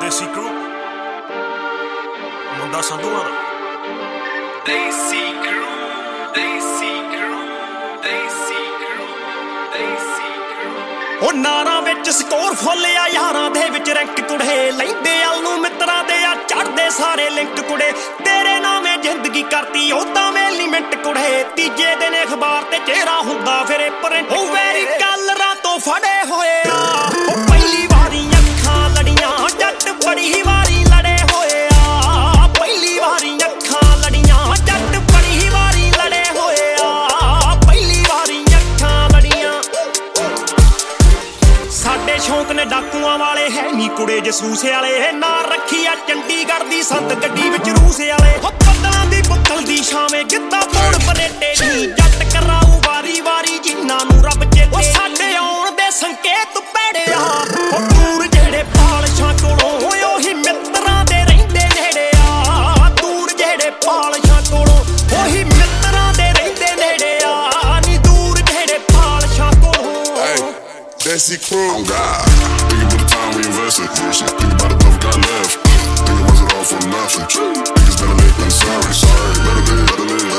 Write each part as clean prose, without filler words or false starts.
ਦੇਸੀ ਕਰੂ ਮੁੰਡਾ ਸੰਧੂਆਂ ਦਾ ਦੇਸੀ ਕਰੂ ਉਹ ਨਾਰਾਂ ਵਿੱਚ ਸਕੋਰ ਫੁੱਲ ਆ ਯਾਰਾਂ ਦੇ ਵਿੱਚ ਰੈਂਕ ਕੁੜੇ ਲੈਂਦੇ ਅਲ ਨੂੰ ਮਿੱਤਰਾਂ ਦੇ ਆ ਚੜਦੇ ਸਾਰੇ ਲਿੰਕ ਕੁੜੇ ਤੇਰੇ ਨਾਵੇਂ ਜ਼ਿੰਦਗੀ ਕਰਤੀ ਉਦਾਂ ਵੇਲੀ ਮਿੰਟ ਕੁੜੇ ਤੀਜੇ ਦਿਨ ਅਖਬਾਰ ਤੇ ਚਿਹਰਾ ਹੁੰਦਾ ਫਿਰ ਪ੍ਰਿੰਟ ਉਹ ਵੈਰੀ ਕਲਰਾਂ ਤੋਂ ਫੜੇ ਹੋਏ ਆ ਉਹ ਪਹਿਲੀ ਵਾਰੀ ਅੱਖਾਂ ਲੜੀਆਂ ਜੱਟ ਬੜੀ ਵਾਰੀ ਲੜੇ ਹੋਏ ਆ ਪਹਿਲੀ ਵਾਰੀ ਅੱਖਾਂ ਲੜੀਆਂ ਜੱਟ ਬੜੀ ਵਾਰੀ ਲੜੇ ਹੋਏ ਆ ਪਹਿਲੀ ਵਾਰੀ ਅੱਖਾਂ ਲੜੀਆਂ ਸਾਡੇ ਸ਼ੌਂਕ ਨੇ ਡਾਕੂਆਂ ਵਾਲੇ ਹੈ ਨੀ ਕੁੜੇ ਜਸੂਸ ਵਾਲੇ ਨਾਂ ਰੱਖੀ ਆ ਚੰਡੀਗੜ੍ਹ ਦੀ ਸੰਤ ਗੱਡੀ ਵਿੱਚ ਰੂਸ ਵਾਲੇ ਹੋ ਬੱਦਲਾਂ ਦੀ ਬੁੱਕਲ ਦੀ ਛਾਵੇਂ ਗਿੱਧਾ ਪਾਉਣ ਬਨੇਟੇ ਨੀ ਜੱਟ ਕਰਾਊ ਵਾਰੀ ਵਾਰੀ ਜਿਨ੍ਹਾਂ ਨੂੰ ਰੱਬ ਚੇਤੇ ਉਹ ਸਾਡੇ ਆਉਣ ਦੇ ਸੰਕੇਤ ਪੈੜੇ ਆ ਉਹ ਦੂਰ ਜਿਹੜੇ ਪਾਲਸ਼ਾਂ ਕੋਲੋਂ ਉਹੀ ਮਿੱਤਰਾਂ ਦੇ ਰਹਿੰਦੇ ਨੇੜੇ ਆ ਦੂਰ ਜਿਹੜੇ ਪਾਲਸ਼ਾਂ ਕੋਲੋਂ ਉਹੀ ਮਿੱਤਰਾਂ ਦੇ ਰਹਿੰਦੇ ਨੇੜੇ ਆ ਨੀ ਦੂਰ ਜਿਹੜੇ ਪਾਲਸ਼ਾਂ ਕੋਲੋਂ Desi crew, oh God. Think about the time we invested. Think about the love we got left. Think it wasn't all for nothing. Niggas better late than sorry. Better live,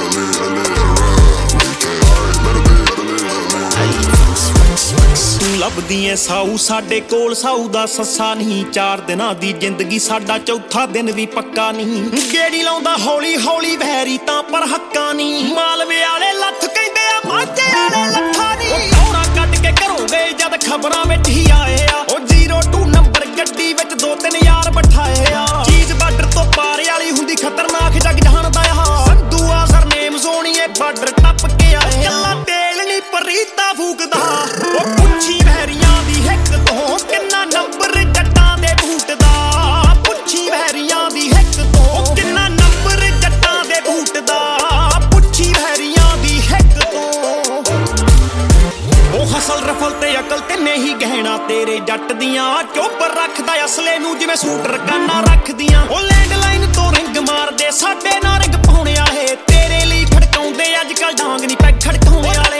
ਤੂੰ ਲੱਭਦੀ ਐ ਸਾਊ ਸਾਡੇ ਕੋਲ ਸਾਊ ਦਾ ਸੱਸਾ ਨਹੀਂ 4 ਦਿਨਾਂ ਦੀ ਜ਼ਿੰਦਗੀ ਸਾਡਾ ਚੌਥਾ ਦਿਨ ਵੀ ਪੱਕਾ ਨਹੀਂ ਗੇੜੀ ਲਾਉਂਦਾ ਹੌਲੀ ਹੌਲੀ ਵੈਰੀ ਤਾਂ ਪਰ ਹੱਕਾਂ ਨਹੀਂ ਮਾਲਵੇ ਵਾਲੇ ਲੱਥ ਕਹਿੰਦੇ ਆ ਮਾਝੇ ਵਾਲੇ ਲੱਥਾ ਨਹੀਂ ਦੌੜਾ ਕੱਢ ਕੇ ਘਰੋਂ ਗਏ ਜਦ ਖਬਰਾਂ ਵਿੱਚ ਹੀ ਆਏ ਆ ਉਹ 02 ਨੰਬਰ ਗੱਡੀ ਵਿੱਚ 2-3 ਯਾਰ ਬਿਠਾਏ ਆ ਚੀਜ਼ ਬਾਰਡਰ ਤੋਂ ਪਾਰ ਵਾਲੀ ਹੁੰਦੀ ਖਤਰਨਾਕ ਜੱਗ ਜਾਣਦਾ ਆ ਸੰਧੂਆ ਸਰਨੇਮ ਸੋਣੀਏ ਬਾਰਡਰ ਟੱਪ ਕੇ ਆਏ ਕੱਲਾ ਤੇਲ ਨਹੀਂ ਪਰੀਤਾ ਫੂਕਦਾ ਉਹ ਪੁੱਛੀ ਵਹਿਰੀਆਂ ਦੀ ਹਿੱਕ ਤੋਂ ਕਿੰਨਾ ਨੰਬਰ ਜੱਟਾਂ ਦੇ ਬੂਟ ਦਾ ਪੁੱਛੀ ਵਹਿਰੀਆਂ ਦੀ ਹਿੱਕ ਤੋਂ ਕਿੰਨਾ ਨੰਬਰ ਜੱਟਾਂ ਦੇ ਬੂਟ ਦਾ ਪੁੱਛੀ ਵਹਿਰੀਆਂ ਦੀ ਹਿੱਕ ਤੋਂ ਉਹ ਹਸਲ ਰਫਲ ਤੇ ਅਕਲ ਤੇ ਨਹੀਂ ਗਹਿਣਾ ਤੇਰੇ ਜੱਟ ਦੀਆਂ ਚੋਬਰ ਰੱਖਦਾ ਅਸਲੇ ਨੂੰ ਜਿਵੇਂ ਸੂਟ ਰਕਾਨਾ ਰੱਖਦੀਆਂ ਉਹ ਲੈਂਡਲਾਈਨ ਤੋਂ ਰਿੰਗ ਮਾਰਦੇ ਸਾਡੇ ਨਾਲ ਰਿੰਗ ਪਾਉਣੇ ਵਾਲੇ ਤੇਰੇ ਲਈ ਖੜਕਾਉਂਦੇ ਅੱਜ ਕੱਲ ਡਾਂਗ ਨਹੀਂ ਪੈ ਖੜਕਾਉਣੇ ਵਾਲੇ